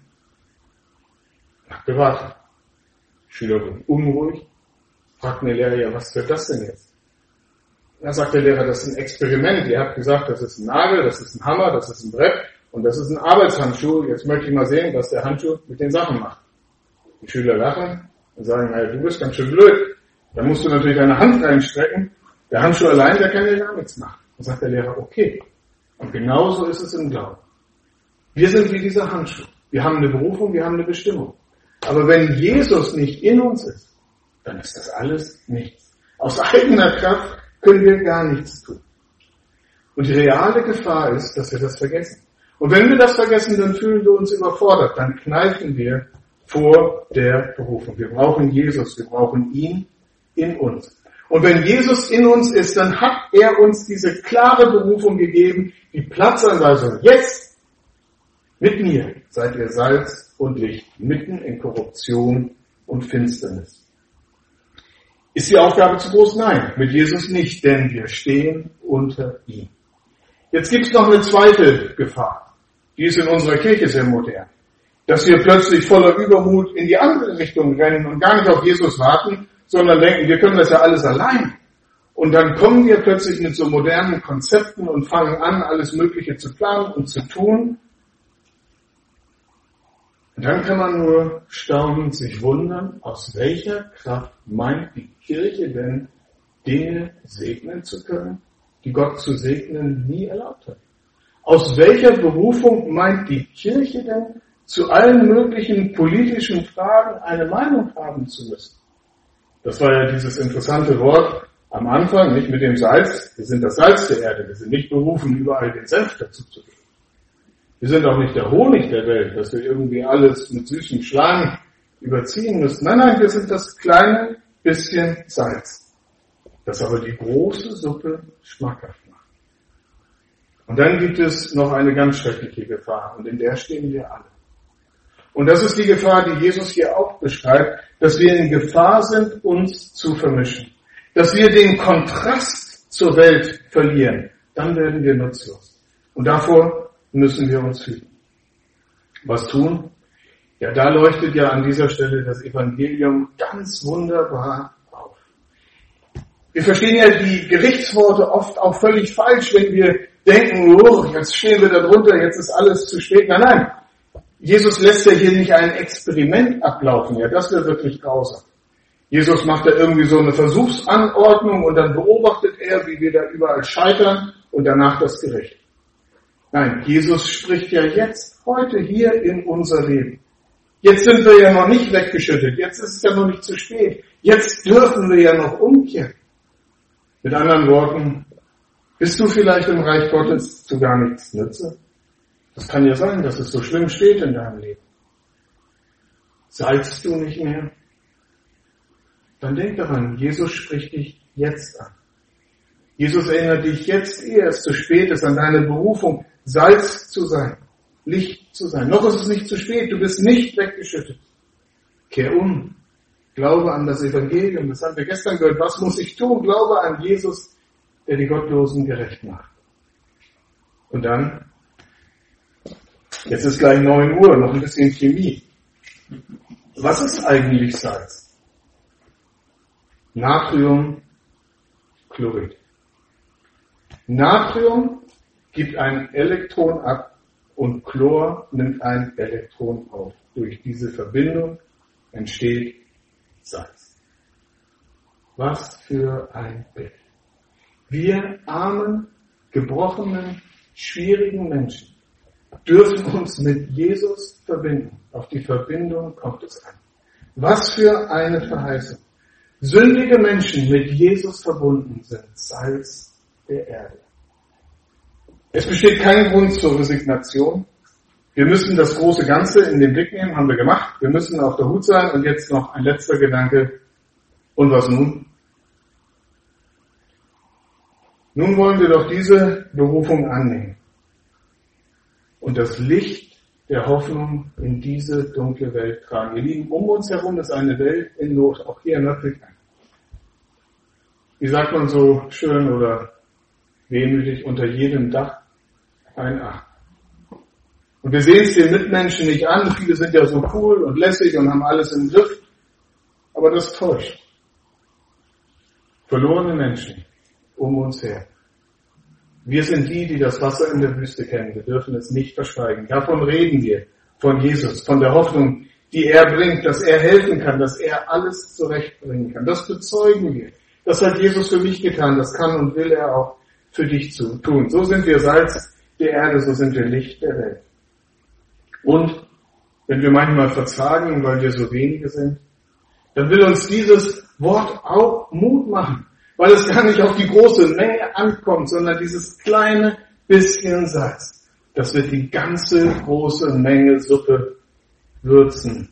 hat gewartet. Die Schüler wurden unruhig, fragten der Lehrer, ja, was wird das denn jetzt? Da sagt der Lehrer, das ist ein Experiment. Ihr habt gesagt, das ist ein Nagel, das ist ein Hammer, das ist ein Brett und das ist ein Arbeitshandschuh. Jetzt möchte ich mal sehen, was der Handschuh mit den Sachen macht. Die Schüler lachen und sagen, naja, du bist ganz schön blöd. Da musst du natürlich deine Hand reinstrecken. Der Handschuh allein, der kann ja gar nichts machen. Dann sagt der Lehrer, okay. Und genauso ist es im Glauben. Wir sind wie dieser Handschuh. Wir haben eine Berufung, wir haben eine Bestimmung. Aber wenn Jesus nicht in uns ist, dann ist das alles nichts. Aus eigener Kraft können wir gar nichts tun. Und die reale Gefahr ist, dass wir das vergessen. Und wenn wir das vergessen, dann fühlen wir uns überfordert. Dann kneifen wir vor der Berufung. Wir brauchen Jesus, wir brauchen ihn in uns. Und wenn Jesus in uns ist, dann hat er uns diese klare Berufung gegeben, die Platzanweisung. Jetzt mit mir seid ihr Salz und Licht, mitten in Korruption und Finsternis. Ist die Aufgabe zu groß? Nein, mit Jesus nicht, denn wir stehen unter ihm. Jetzt gibt es noch eine zweite Gefahr. Die ist in unserer Kirche sehr modern. Dass wir plötzlich voller Übermut in die andere Richtung rennen und gar nicht auf Jesus warten, sondern denken, wir können das ja alles allein. Und dann kommen wir plötzlich mit so modernen Konzepten und fangen an, alles Mögliche zu planen und zu tun. Und dann kann man nur staunend sich wundern, aus welcher Kraft meint die Kirche denn, Dinge segnen zu können, die Gott zu segnen nie erlaubt hat. Aus welcher Berufung meint die Kirche denn, zu allen möglichen politischen Fragen eine Meinung haben zu müssen? Das war ja dieses interessante Wort am Anfang, nicht mit dem Salz. Wir sind das Salz der Erde. Wir sind nicht berufen, überall den Senf dazu zu geben. Wir sind auch nicht der Honig der Welt, dass wir irgendwie alles mit süßen Schlangen überziehen müssen. Nein, nein, wir sind das kleine bisschen Salz, das aber die große Suppe schmackhaft macht. Und dann gibt es noch eine ganz schreckliche Gefahr, und in der stehen wir alle. Und das ist die Gefahr, die Jesus hier auch beschreibt, dass wir in Gefahr sind, uns zu vermischen. Dass wir den Kontrast zur Welt verlieren. Dann werden wir nutzlos. Und davor müssen wir uns hüten. Was tun? Ja, da leuchtet ja an dieser Stelle das Evangelium ganz wunderbar auf. Wir verstehen ja die Gerichtsworte oft auch völlig falsch, wenn wir denken, oh, jetzt stehen wir da drunter, jetzt ist alles zu spät. Nein, nein. Jesus lässt ja hier nicht ein Experiment ablaufen. Ja, das wäre wirklich grausam. Jesus macht da irgendwie so eine Versuchsanordnung und dann beobachtet er, wie wir da überall scheitern und danach das Gericht. Nein, Jesus spricht ja jetzt, heute hier in unser Leben. Jetzt sind wir ja noch nicht weggeschüttet. Jetzt ist es ja noch nicht zu spät. Jetzt dürfen wir ja noch umkehren. Mit anderen Worten, bist du vielleicht im Reich Gottes zu gar nichts nütze? Das kann ja sein, dass es so schlimm steht in deinem Leben. Salzst du nicht mehr? Dann denk daran, Jesus spricht dich jetzt an. Jesus erinnert dich jetzt, ehe es zu spät ist, an deine Berufung, Salz zu sein, Licht zu sein. Noch ist es nicht zu spät, du bist nicht weggeschüttet. Kehr um, glaube an das Evangelium, das haben wir gestern gehört. Was muss ich tun? Glaube an Jesus, der die Gottlosen gerecht macht. Und dann, jetzt ist gleich neun Uhr, noch ein bisschen Chemie. Was ist eigentlich Salz? Natriumchlorid. Natrium gibt ein Elektron ab und Chlor nimmt ein Elektron auf. Durch diese Verbindung entsteht Salz. Was für ein Bild. Wir armen, gebrochenen, schwierigen Menschen dürfen uns mit Jesus verbinden. Auf die Verbindung kommt es an. Was für eine Verheißung. Sündige Menschen mit Jesus verbunden sind Salz der Erde. Es besteht kein Grund zur Resignation. Wir müssen das große Ganze in den Blick nehmen, haben wir gemacht. Wir müssen auf der Hut sein. Und jetzt noch ein letzter Gedanke. Und was nun? Nun wollen wir doch diese Berufung annehmen und das Licht der Hoffnung in diese dunkle Welt tragen. Ihr Lieben, um uns herum ist eine Welt in Not, auch hier in Nördlingen. Wie sagt man so schön oder wehmütig, unter jedem Dach ein Ach. Und wir sehen es den Mitmenschen nicht an, viele sind ja so cool und lässig und haben alles im Griff, aber das täuscht. Verlorene Menschen um uns her. Wir sind die, die das Wasser in der Wüste kennen. Wir dürfen es nicht verschweigen. Davon reden wir, von Jesus, von der Hoffnung, die er bringt, dass er helfen kann, dass er alles zurechtbringen kann. Das bezeugen wir. Das hat Jesus für mich getan. Das kann und will er auch für dich tun. So sind wir Salz der Erde, so sind wir Licht der Welt. Und wenn wir manchmal verzagen, weil wir so wenige sind, dann will uns dieses Wort auch Mut machen. Weil es gar nicht auf die große Menge ankommt, sondern dieses kleine bisschen Salz. Das wird die ganze große Menge Suppe würzen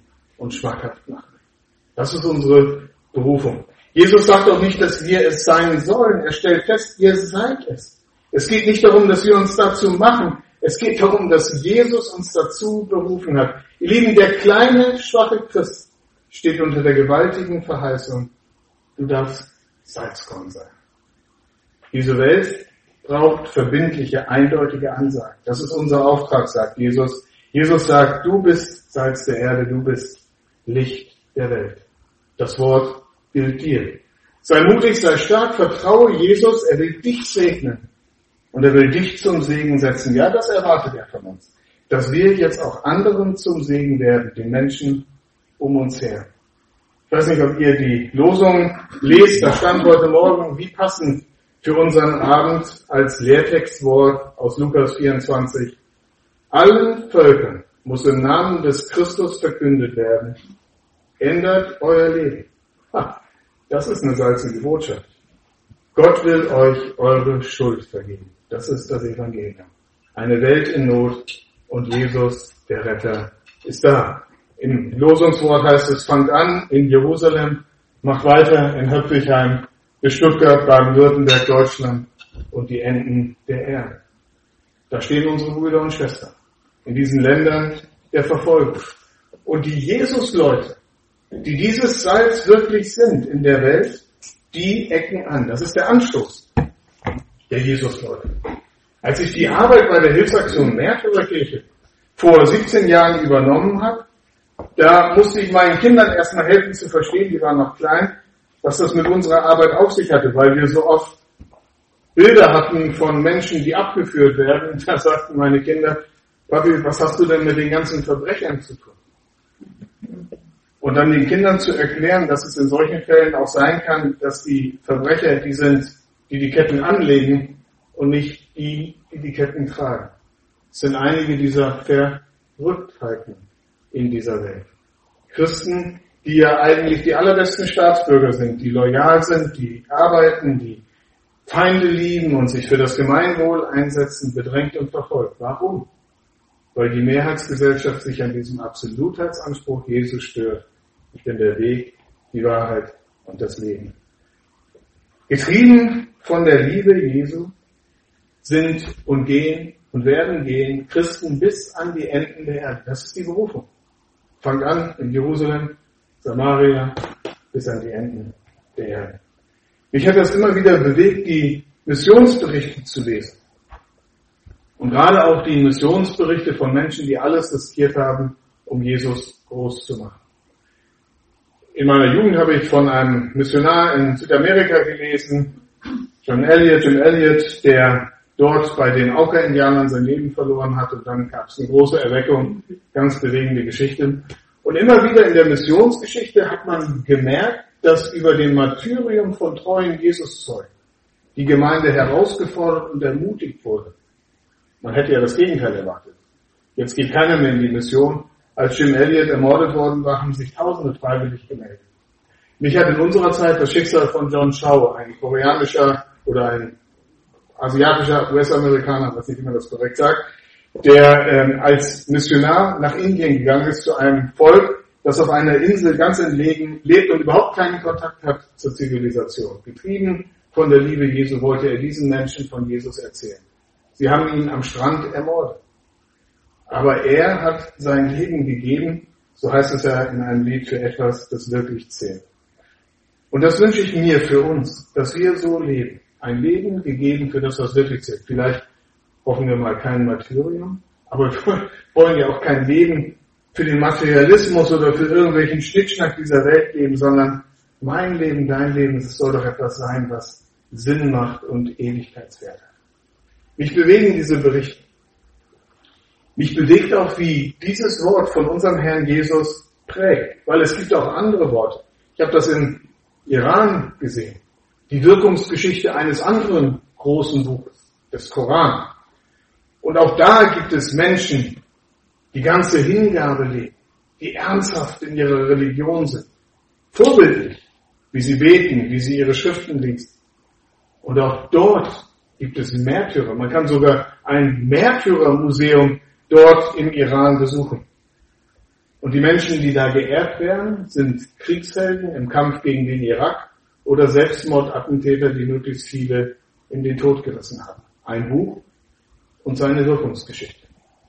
und schmackhaft machen. Das ist unsere Berufung. Jesus sagt auch nicht, dass wir es sein sollen. Er stellt fest, ihr seid es. Es geht nicht darum, dass wir uns dazu machen. Es geht darum, dass Jesus uns dazu berufen hat. Ihr Lieben, der kleine, schwache Christ steht unter der gewaltigen Verheißung, du darfst Salzkorn sein. Diese Welt braucht verbindliche, eindeutige Ansagen. Das ist unser Auftrag, sagt Jesus. Jesus sagt, du bist Salz der Erde, du bist Licht der Welt. Das Wort gilt dir. Sei mutig, sei stark, vertraue Jesus, er will dich segnen. Und er will dich zum Segen setzen. Ja, das erwartet er von uns. Dass wir jetzt auch anderen zum Segen werden, den Menschen um uns her. Ich weiß nicht, ob ihr die Losung lest, da stand heute Morgen, wie passend für unseren Abend als Lehrtextwort aus Lukas vierundzwanzig. Allen Völkern muss im Namen des Christus verkündet werden. Ändert euer Leben. Ha, das ist eine salzige Botschaft. Gott will euch eure Schuld vergeben. Das ist das Evangelium. Eine Welt in Not und Jesus, der Retter, ist da. Im Losungswort heißt es, fangt an in Jerusalem, macht weiter in Höpflichheim, bis Stuttgart, Baden-Württemberg, Deutschland und die Enden der Erde. Da stehen unsere Brüder und Schwestern in diesen Ländern der Verfolgung. Und die Jesus-Leute, die dieses Salz wirklich sind in der Welt, die ecken an. Das ist der Anstoß der Jesus-Leute. Als ich die Arbeit bei der Hilfsaktion Märtyrerkirche vor siebzehn Jahren übernommen habe, da musste ich meinen Kindern erstmal helfen zu verstehen, die waren noch klein, was das mit unserer Arbeit auf sich hatte, weil wir so oft Bilder hatten von Menschen, die abgeführt werden. Da sagten meine Kinder, Papi, was hast du denn mit den ganzen Verbrechern zu tun? Und dann den Kindern zu erklären, dass es in solchen Fällen auch sein kann, dass die Verbrecher die sind, die die Ketten anlegen und nicht die, die die Ketten tragen. Es sind einige dieser Verrücktheiten in dieser Welt. Christen, die ja eigentlich die allerbesten Staatsbürger sind, die loyal sind, die arbeiten, die Feinde lieben und sich für das Gemeinwohl einsetzen, bedrängt und verfolgt. Warum? Weil die Mehrheitsgesellschaft sich an diesem Absolutheitsanspruch Jesu stört. Ich bin der Weg, die Wahrheit und das Leben. Getrieben von der Liebe Jesu sind und gehen und werden gehen Christen bis an die Enden der Erde. Das ist die Berufung. Fangt an in Jerusalem, Samaria, bis an die Enden der Erde. Mich hat das immer wieder bewegt, die Missionsberichte zu lesen. Und gerade auch die Missionsberichte von Menschen, die alles riskiert haben, um Jesus groß zu machen. In meiner Jugend habe ich von einem Missionar in Südamerika gelesen, John Elliot, Jim Elliot, der dort bei den Auka-Indianern sein Leben verloren hat und dann gab es eine große Erweckung, ganz bewegende Geschichte. Und immer wieder in der Missionsgeschichte hat man gemerkt, dass über dem Martyrium von treuen Jesuszeugen die Gemeinde herausgefordert und ermutigt wurde. Man hätte ja das Gegenteil erwartet. Jetzt geht keiner mehr in die Mission. Als Jim Elliot ermordet worden war, haben sich Tausende freiwillig gemeldet. Mich hat in unserer Zeit das Schicksal von John Chow, ein koreanischer oder ein asiatischer U S-Amerikaner, weiß nicht, wie man das korrekt sagt, der ähm, als Missionar nach Indien gegangen ist zu einem Volk, das auf einer Insel ganz entlegen lebt und überhaupt keinen Kontakt hat zur Zivilisation. Getrieben von der Liebe Jesu wollte er diesen Menschen von Jesus erzählen. Sie haben ihn am Strand ermordet. Aber er hat sein Leben gegeben, so heißt es ja in einem Lied, für etwas, das wirklich zählt. Und das wünsche ich mir für uns, dass wir so leben. Ein Leben gegeben für das, was wirklich zählt. Vielleicht hoffen wir mal kein Martyrium, aber wir wollen ja auch kein Leben für den Materialismus oder für irgendwelchen Schnickschnack dieser Welt leben, sondern mein Leben, dein Leben, es soll doch etwas sein, was Sinn macht und Ewigkeitswert hat. Mich bewegen diese Berichte. Mich bewegt auch, wie dieses Wort von unserem Herrn Jesus prägt, weil es gibt auch andere Worte. Ich habe das im Iran gesehen. Die Wirkungsgeschichte eines anderen großen Buches, des Koran. Und auch da gibt es Menschen, die ganze Hingabe leben, die ernsthaft in ihrer Religion sind. Vorbildlich, wie sie beten, wie sie ihre Schriften lesen. Und auch dort gibt es Märtyrer. Man kann sogar ein Märtyrermuseum dort im Iran besuchen. Und die Menschen, die da geehrt werden, sind Kriegshelden im Kampf gegen den Irak oder Selbstmordattentäter, die möglichst viele in den Tod gerissen haben. Ein Buch und seine Wirkungsgeschichte.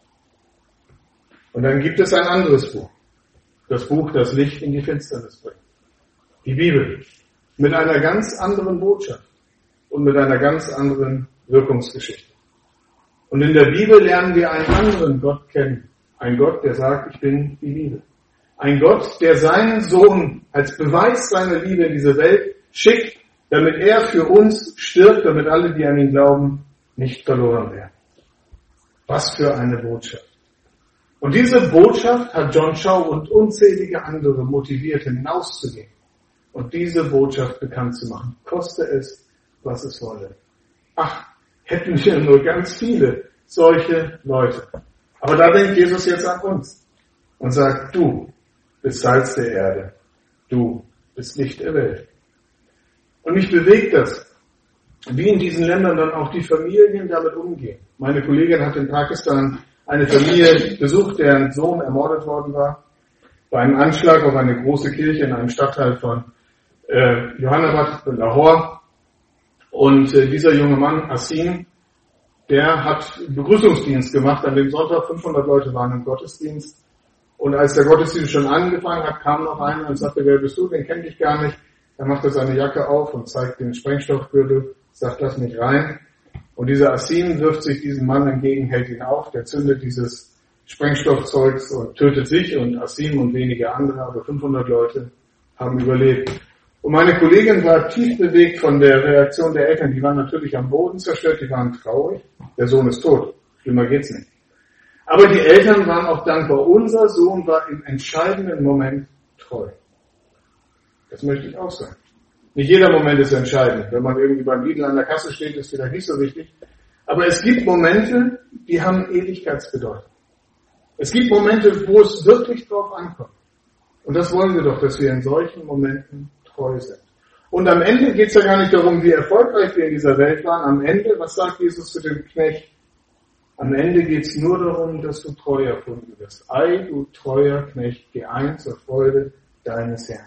Und dann gibt es ein anderes Buch. Das Buch, das Licht in die Finsternis bringt. Die Bibel. Mit einer ganz anderen Botschaft und mit einer ganz anderen Wirkungsgeschichte. Und in der Bibel lernen wir einen anderen Gott kennen. Ein Gott, der sagt, ich bin die Liebe. Ein Gott, der seinen Sohn als Beweis seiner Liebe in diese Welt schickt, damit er für uns stirbt, damit alle, die an ihn glauben, nicht verloren werden. Was für eine Botschaft. Und diese Botschaft hat John Shaw und unzählige andere motiviert, hinauszugehen und diese Botschaft bekannt zu machen. Koste es, was es wolle. Ach, hätten wir nur ganz viele solche Leute. Aber da denkt Jesus jetzt an uns und sagt, du bist Salz der Erde, du bist Licht der Welt. Und mich bewegt das, wie in diesen Ländern dann auch die Familien damit umgehen. Meine Kollegin hat in Pakistan eine Familie besucht, deren Sohn ermordet worden war, bei einem Anschlag auf eine große Kirche in einem Stadtteil von äh, Johannabad, Lahore. Und äh, dieser junge Mann, Asim, der hat Begrüßungsdienst gemacht. An dem Sonntag fünfhundert Leute waren im Gottesdienst. Und als der Gottesdienst schon angefangen hat, kam noch einer und sagte, wer bist du? Den kenne ich gar nicht. Er machte seine Jacke auf und zeigt den Sprengstoffgürtel, sagt, lass mich rein. Und dieser Asim wirft sich diesem Mann entgegen, hält ihn auf, der zündet dieses Sprengstoffzeugs und tötet sich und Asim und wenige andere, aber fünfhundert Leute haben überlebt. Und meine Kollegin war tief bewegt von der Reaktion der Eltern. Die waren natürlich am Boden zerstört, die waren traurig. Der Sohn ist tot. Schlimmer geht's nicht. Aber die Eltern waren auch dankbar. Unser Sohn war im entscheidenden Moment treu. Das möchte ich auch sagen. Nicht jeder Moment ist entscheidend. Wenn man irgendwie beim Lidl an der Kasse steht, ist vielleicht nicht so wichtig. Aber es gibt Momente, die haben Ewigkeitsbedeutung. Es gibt Momente, wo es wirklich drauf ankommt. Und das wollen wir doch, dass wir in solchen Momenten treu sind. Und am Ende geht es ja gar nicht darum, wie erfolgreich wir in dieser Welt waren. Am Ende, was sagt Jesus zu dem Knecht? Am Ende geht es nur darum, dass du treu erfunden wirst. Ei, du treuer Knecht, geh ein zur Freude deines Herrn.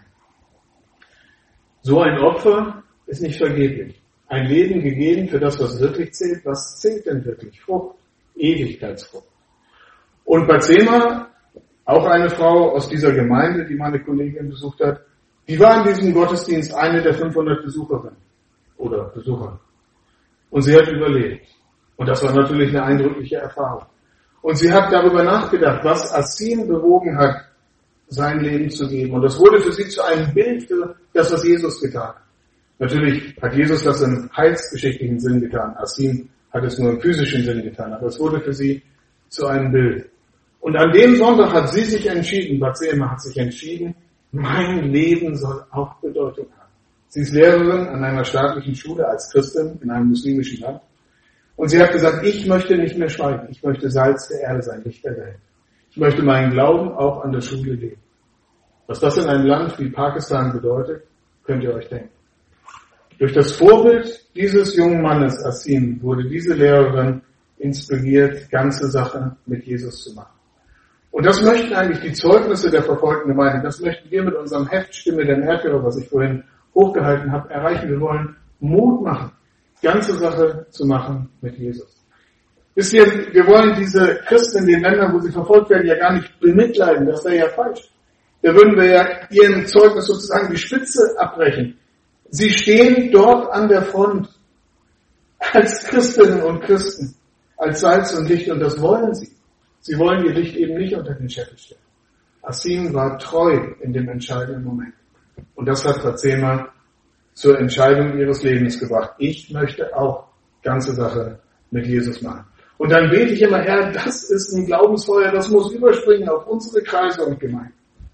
So ein Opfer ist nicht vergeblich. Ein Leben gegeben für das, was wirklich zählt. Was zählt denn wirklich? Frucht, Ewigkeitsfrucht. Und Batsema, auch eine Frau aus dieser Gemeinde, die meine Kollegin besucht hat, die war in diesem Gottesdienst eine der fünfhundert Besucherinnen oder Besucher. Und sie hat überlebt. Und das war natürlich eine eindrückliche Erfahrung. Und sie hat darüber nachgedacht, was Asim bewogen hat, sein Leben zu geben. Und das wurde für sie zu einem Bild für das, was Jesus getan hat. Natürlich hat Jesus das im heilsgeschichtlichen Sinn getan. Asim hat es nur im physischen Sinn getan. Aber es wurde für sie zu einem Bild. Und an dem Sonntag hat sie sich entschieden, Batsema hat sich entschieden, mein Leben soll auch Bedeutung haben. Sie ist Lehrerin an einer staatlichen Schule als Christin in einem muslimischen Land. Und sie hat gesagt, ich möchte nicht mehr schweigen. Ich möchte Salz der Erde sein, Licht der Welt. Ich möchte meinen Glauben auch an der Schule leben. Was das in einem Land wie Pakistan bedeutet, könnt ihr euch denken. Durch das Vorbild dieses jungen Mannes, Asim, wurde diese Lehrerin inspiriert, ganze Sache mit Jesus zu machen. Und das möchten eigentlich die Zeugnisse der verfolgten Gemeinde, das möchten wir mit unserem Heft Stimme der Märtyrer, was ich vorhin hochgehalten habe, erreichen. Wir wollen Mut machen, ganze Sache zu machen mit Jesus. Wisst ihr, wir wollen diese Christen in den Ländern, wo sie verfolgt werden, ja gar nicht bemitleiden. Das wäre ja falsch. Da würden wir ja ihrem Zeugnis sozusagen die Spitze abbrechen. Sie stehen dort an der Front als Christinnen und Christen, als Salz und Licht, und das wollen sie. Sie wollen ihr Licht eben nicht unter den Scheffel stellen. Asim war treu in dem entscheidenden Moment. Und das hat Batsema zur Entscheidung ihres Lebens gebracht. Ich möchte auch ganze Sache mit Jesus machen. Und dann bete ich immer, Herr, das ist ein Glaubensfeuer, das muss überspringen auf unsere Kreise und Gemeinden.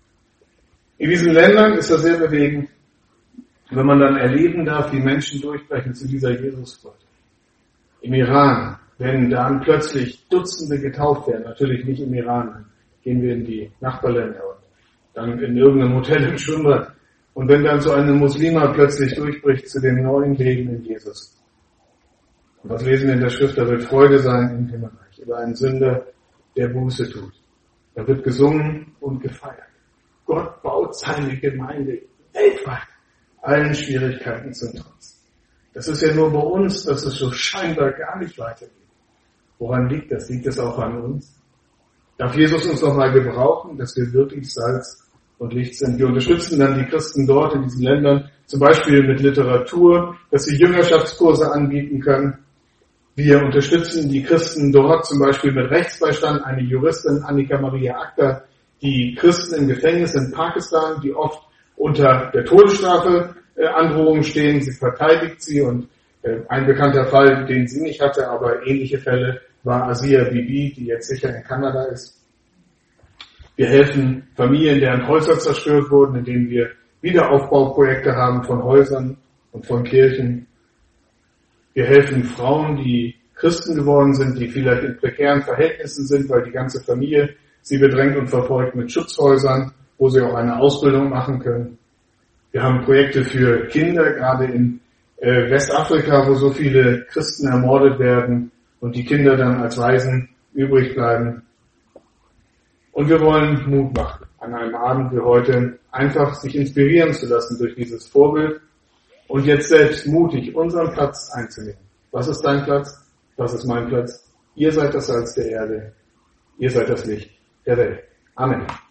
In diesen Ländern ist das sehr bewegend, wenn man dann erleben darf, wie Menschen durchbrechen zu dieser Jesusfreude. Im Iran, wenn dann plötzlich Dutzende getauft werden, natürlich nicht im Iran, dann gehen wir in die Nachbarländer und dann in irgendeinem Hotel im Schwimmbad. Und wenn dann so eine Muslima plötzlich durchbricht zu dem neuen Leben in Jesus. Und was lesen wir in der Schrift? Da wird Freude sein im Himmelreich über einen Sünder, der Buße tut. Da wird gesungen und gefeiert. Gott baut seine Gemeinde weltweit, allen Schwierigkeiten zum Trotz. Das ist ja nur bei uns, dass es so scheinbar gar nicht weitergeht. Woran liegt das? Liegt es auch an uns? Darf Jesus uns nochmal gebrauchen, dass wir wirklich Salz und Licht sind? Wir unterstützen dann die Christen dort in diesen Ländern, zum Beispiel mit Literatur, dass sie Jüngerschaftskurse anbieten können. Wir unterstützen die Christen dort zum Beispiel mit Rechtsbeistand, eine Juristin, Annika Maria Akhtar, die Christen im Gefängnis in Pakistan, die oft unter der Todesstrafe äh, Androhungen stehen. Sie verteidigt sie und äh, ein bekannter Fall, den sie nicht hatte, aber ähnliche Fälle, war Asia Bibi, die jetzt sicher in Kanada ist. Wir helfen Familien, deren Häuser zerstört wurden, indem wir Wiederaufbauprojekte haben von Häusern und von Kirchen. Wir helfen Frauen, die Christen geworden sind, die vielleicht in prekären Verhältnissen sind, weil die ganze Familie sie bedrängt und verfolgt, mit Schutzhäusern, wo sie auch eine Ausbildung machen können. Wir haben Projekte für Kinder, gerade in äh, Westafrika, wo so viele Christen ermordet werden und die Kinder dann als Waisen übrig bleiben. Und wir wollen Mut machen, an einem Abend wie heute einfach sich inspirieren zu lassen durch dieses Vorbild und jetzt selbst mutig unseren Platz einzunehmen. Was ist dein Platz? Was ist mein Platz? Ihr seid das Salz der Erde. Ihr seid das Licht der Welt. Amen.